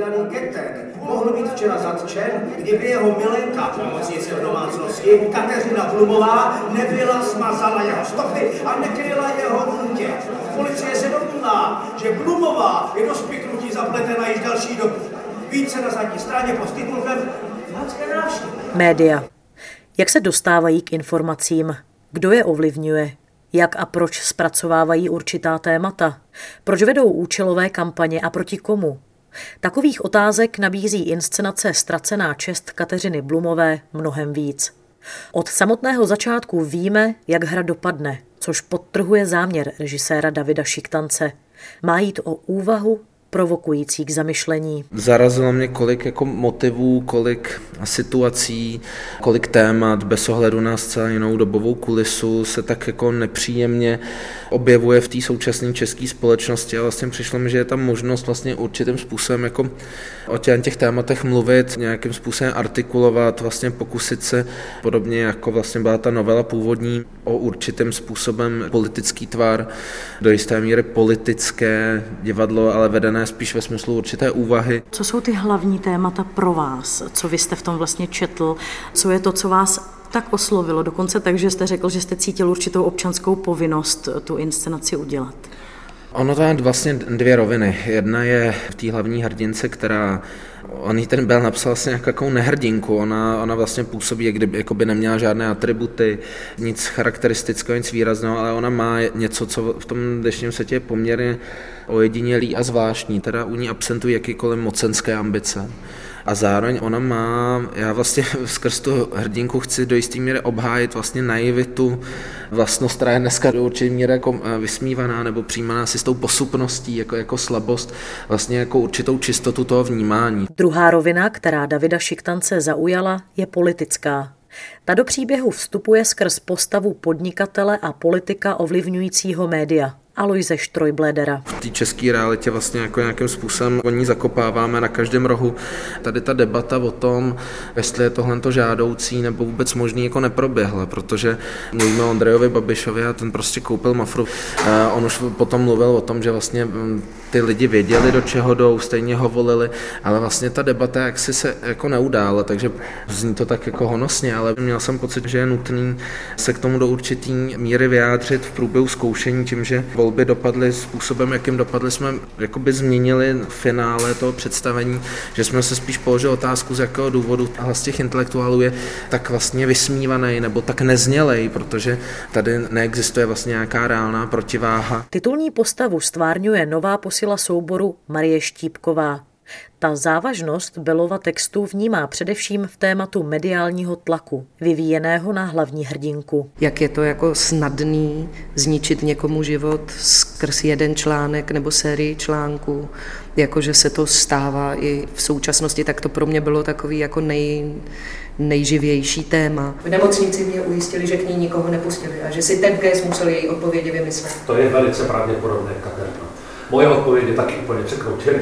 vydaný Getek mohl být včera zatčen, kdyby jeho milenka, pomocnice v domácnosti, Kateřina Blumová, nebyla smazala jeho stopy a nekryla jeho útěk. Policie se domnívá, že Blumová je do spiknutí zapletena již další dobu. Více na zadní straně pod titulkem Hanské návštěvy. Média. Jak se dostávají k informacím? Kdo je ovlivňuje? Jak a proč zpracovávají určitá témata? Proč vedou účelové kampaně a proti komu? Takových otázek nabízí inscenace Ztracená čest Kateřiny Blumové mnohem víc. Od samotného začátku víme, jak hra dopadne, což podtrhuje záměr režiséra Davida Šiktance. Má jít o úvahu provokující k zamyšlení. Zarazilo mě, kolik jako motivů, kolik situací, kolik témat bez ohledu na zcela jinou dobovou kulisu se tak jako nepříjemně objevuje v té současné české společnosti a vlastně přišlo mi, že je tam možnost vlastně určitým způsobem jako o těch tématech mluvit, nějakým způsobem artikulovat, vlastně pokusit se podobně jako vlastně byla ta novela původní o určitým způsobem politický tvar, do jisté míry politické divadlo, ale vedené spíš ve smyslu určité úvahy. Co jsou ty hlavní témata pro vás? Co vy jste v tom vlastně četl? Co je to, co vás tak oslovilo? Dokonce tak, že jste řekl, že jste cítil určitou občanskou povinnost tu inscenaci udělat. Ono to je vlastně dvě roviny. Jedna je v té hlavní hrdince, která on ten Bell napsal vlastně jako nehrdinku, ona vlastně působí, jak kdyby jako by neměla žádné atributy, nic charakteristického, nic výrazného, ale ona má něco, co v tom dnešním světě je poměrně ojedinělý a zvláštní, teda u ní absentují jakýkoliv mocenské ambice. A zároveň ona má, já vlastně skrz tu hrdinku chci do jisté míry obhájit vlastně naivitu, vlastnost, která je dneska do určité míry jako vysmívaná nebo přijímaná si s tou posupností, jako slabost, vlastně jako určitou čistotu toho vnímání. Druhá rovina, která Davida Šiktance zaujala, je politická. Ta do příběhu vstupuje skrz postavu podnikatele a politika ovlivňujícího média. Aloise Štrojbledera. V té české realitě vlastně jako nějakým způsobem o ní zakopáváme na každém rohu. Tady ta debata o tom, jestli je tohle žádoucí nebo vůbec možný, jako neproběhla, protože mluvíme o Andrejovi Babišovi a ten prostě koupil Mafru. On už potom mluvil o tom, že vlastně ty lidi věděli, do čeho jdou, stejně ho volili, ale vlastně ta debata jaksi se jako neudála, takže zní to tak jako honosně, ale měl jsem pocit, že je nutný se k tomu do určitý míry vyjádřit v průběhu zkoušení tím, že volby dopadly způsobem, jakým dopadly, jsme jakoby změnili finále toho představení, že jsme se spíš položili otázku, z jakého důvodu hlas těch intelektuálů je tak vlastně vysmívaný nebo tak neznělej, protože tady neexistuje vlastně nějaká reálná protiváha. Titulní postavu stvárňuje nová posila souboru Marie Štípková. Ta závažnost Bellova textu vnímá především v tématu mediálního tlaku, vyvíjeného na hlavní hrdinku. Jak je to jako snadný zničit někomu život skrz jeden článek nebo sérii článků, jakože se to stává i v současnosti, tak to pro mě bylo takový jako nejživější téma. V nemocnici mě ujistili, že k ní nikoho nepustili a že si ten kéz musel její odpovědi vymyslet. To je velice pravděpodobné, Kateřino. Moje odpovědi taky úplně překroutily.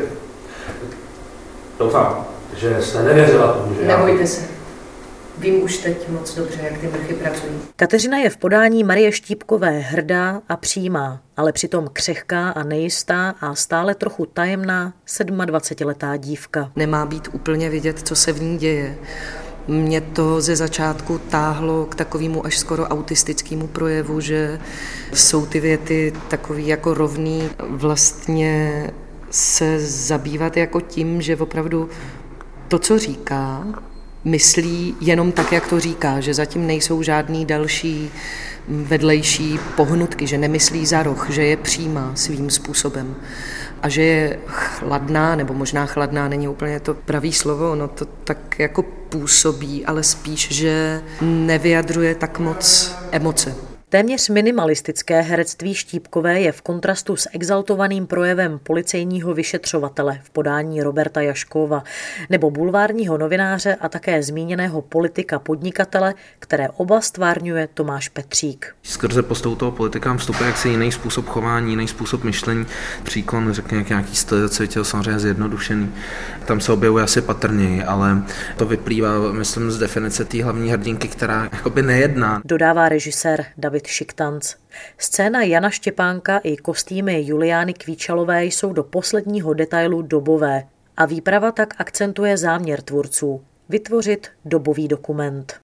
Doufám, že jste nevěřila tomu, že nebojte se. Vím už teď moc dobře, jak ty mrchy pracují. Kateřina je v podání Marie Štípkové hrdá a přímá, ale přitom křehká a nejistá a stále trochu tajemná 27letá dívka. Nemá být úplně vidět, co se v ní děje. Mě to ze začátku táhlo k takovému až skoro autistickému projevu, že jsou ty věty takový jako rovný, vlastně se zabývat jako tím, že opravdu to, co říká, myslí jenom tak, jak to říká, že zatím nejsou žádný další vedlejší pohnutky, že nemyslí za roh, že je přímá svým způsobem a že je chladná, nebo možná chladná není úplně to pravý slovo, ono to tak jako působí, ale spíš, že nevyjadřuje tak moc emoce. Téměř minimalistické herectví Štípkové je v kontrastu s exaltovaným projevem policejního vyšetřovatele v podání Roberta Jaškova nebo bulvárního novináře a také zmíněného politika podnikatele, které oba stvárňuje Tomáš Petřík. Skrze postavu toho politika vstupuje jaksi jiný způsob chování, jiný způsob myšlení, příklon, řekněme, nějaký stylizace těl samozřejmě zjednodušený. Tam se objevuje asi patrněji, ale to vyplývá, myslím, z definice té hlavní hrdinky, která jakoby nejedná. Dodává režisér David Šiktanc. Scéna Jana Štěpánka i kostýmy Juliány Kvíčalové jsou do posledního detailu dobové A výprava tak akcentuje záměr tvůrců – vytvořit dobový dokument.